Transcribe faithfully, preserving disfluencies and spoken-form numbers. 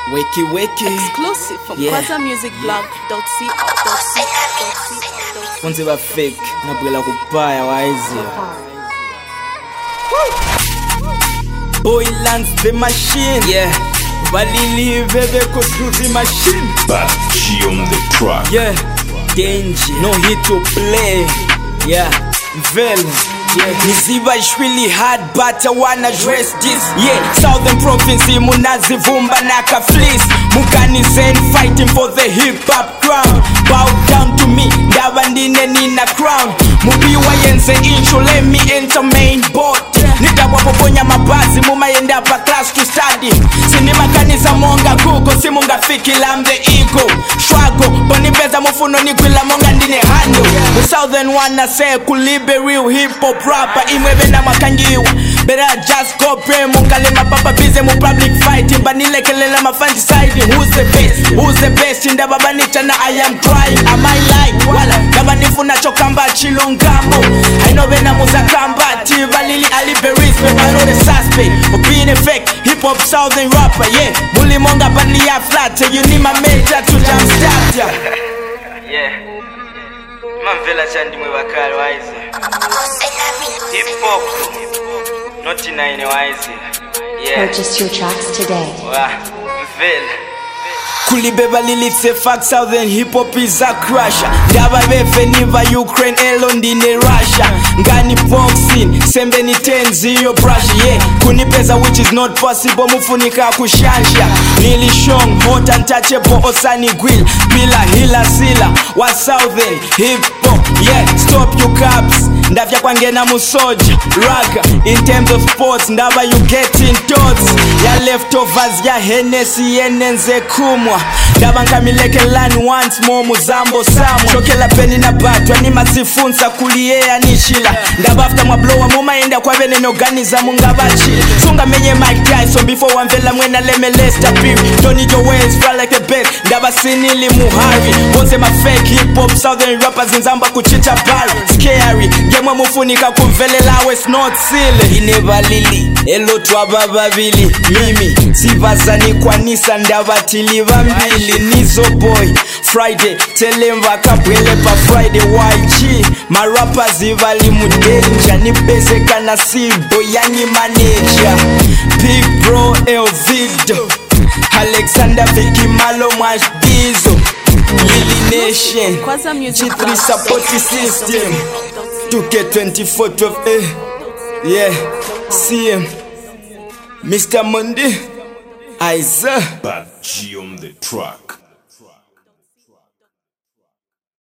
Wiki wiki exclusive from yeah. Kwaza Music Blog dot co. Funzi ba fake nabwela kubaya waizi Boy lands the machine yeah Balili bebe construct machine Bad G on the track yeah danger no hit to play yeah Vel yeah Niziba is really hard but I wanna address this yeah Southern province munazivumba naka fleece Mukani zen fighting for the hip hop crown Bow down to me ndaba ndine nina crown Mubiwa yenze intro let me enter main board Nitagwa poponya mabazi muma yenda pa class to study Sinima kanisa monga kuko simunga fikila I'm the ego Shwago bonibeza mufuno nikwila monga ndine hando The southern wanna say kulibe real hip hop rapper Imwebe na makangiwa Better just go pray Mungale mapapa bize mu public fighting Banile kelela mafanti siding Who's the best? Who's the best? Inda baba nicha na I am crying Am I lying? Wala Daba nifu na chokamba chilongambo I know bena muza kamba Tibalili alibe respect I know the suspect For being a fake hip hop southern rapper Yeah Muli monga bali ya flat You need my major to jump start ya Yeah Manvela chandi mwe wakari waizi Hip hop Not in any wise yeah Purchase your tracks today Wow Mvela Kulibeba lilitse fact southern hip hop is a crusher Ndaba befe niva Ukraine elo ndine Russia Ngani boxing sembe ni ten zero brush yeah Kunipeza which is not possible mufunika kushansha Nili shong hot untouchable osani gwil Bila hila sila wa southern hip hop yeah Stop your caps Ndafya kwangena musoja Raga in terms of sports Ndaba you getting dots Ya leftovers ya Hennessy yenenze kumwa Ndaba nkamileke land once more muzambo samu Chokela peni na batwa ni masifunsa kuliea nishila Ndaba after mablowa muma enda kwa vene noganiza mungabachi Sunga menye Mike Tyson before wanvela mwena leme Lester Beef Don't need your ways fly like the best Ndaba sinili muhari Bonze ma fake hip hop southern rappers nzamba kuchicha bari Scary Gemwe mufunika kumvelela west not silly Inevalili Elo twaba babili Mimi Sivazani kwa nisa ndaba tiliva mbili Nizo boy Friday Telemva kabwele pa Friday Y G Marapa zivali mudenja Nipese kana sibo yani manager Big bro El Victor Alexander Vicky Malo Mwash Dizo Lily Nation Kwaza Music G three support system two K twenty-four twelve A yeah C M Mister Monday Isaac Bad G on the track